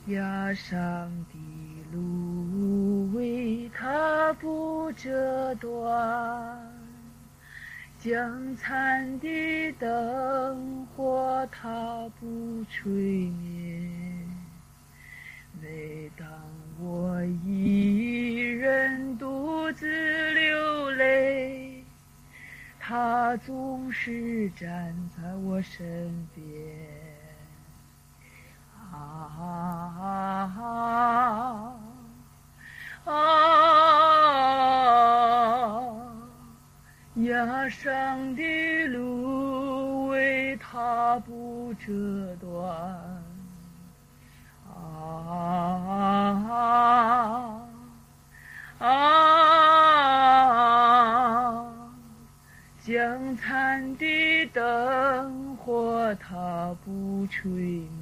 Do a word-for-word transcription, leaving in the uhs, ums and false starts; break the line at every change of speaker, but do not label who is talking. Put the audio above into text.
崖上的芦苇它不折断，将残的灯火它不吹灭。每当我一人独自流泪，它总是站在我身边。啊啊啊！崖上的芦苇它不折断。啊啊！将残的灯火它不吹灭。